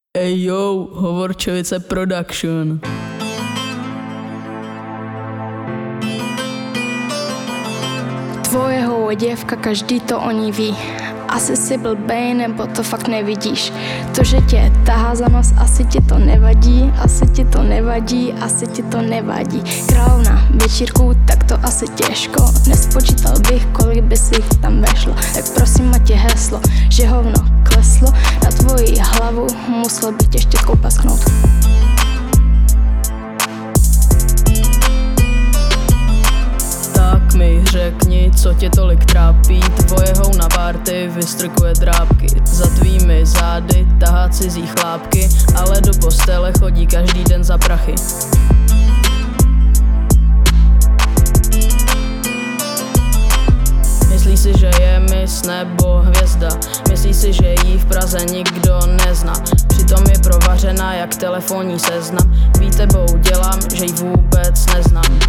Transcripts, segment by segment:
Ej jo, Hovorčovice Production. Tvojeho děvka, každý to o ní ví. Asi si blbej, nebo to fakt nevidíš. To, že tě tahá za nos, asi ti to nevadí. Asi ti to nevadí, asi ti to nevadí. Královna večírku, tak to asi těžko. Nespočítal bych, kolik by si tam vešlo. Tak prosím a tě heslo, že hovno kleslo. Na tvoji hlavu musel bych tě štětkou pasknout. Tak mi řekni, co tě tolik trápí. Tvoje houna party vystrkuje drápky. Za tvými zády tahá cizí chlápky, ale do postele chodí každý den za prachy. Myslí si, že je mis nebo hvězda. Myslí si, že jí v Praze nikdo nezná. Přitom je provařená jak telefonní seznam. Výtebou dělám, že jí vůbec neznám.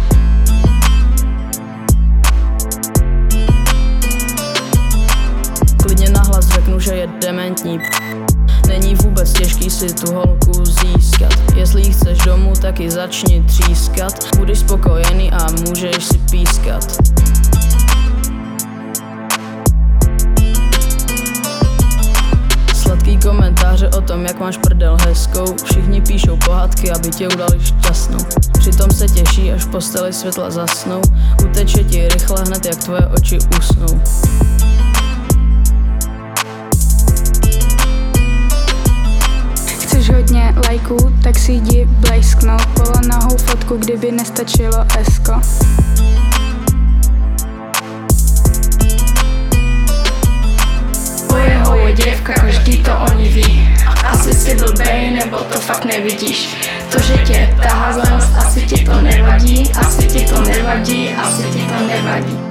Klidně nahlas řeknu, že je dementní. Není vůbec těžký si tu holku získat. Jestli jí chceš domů, tak ji začni třískat. Budeš spokojený a můžeš si pískat. Sladký komentáře o tom, jak máš prdel hezkou. Všichni píšou pohádky, aby tě udali šťastnou. Přitom se těší, až v posteli světla zasnou. Uteče ti rychle hned, jak tvoje oči usnou. Chceš hodně lajků, tak si jdi blejsknout. Polonahou fotku, kdyby nestačilo esko. Tvojeho je děvka, každý to o ní ví. Asi si blbej, nebo to fakt nevidíš. To, že tě tahá za nos, asi ti to nevadí. Asi ti to nevadí, asi ti to nevadí.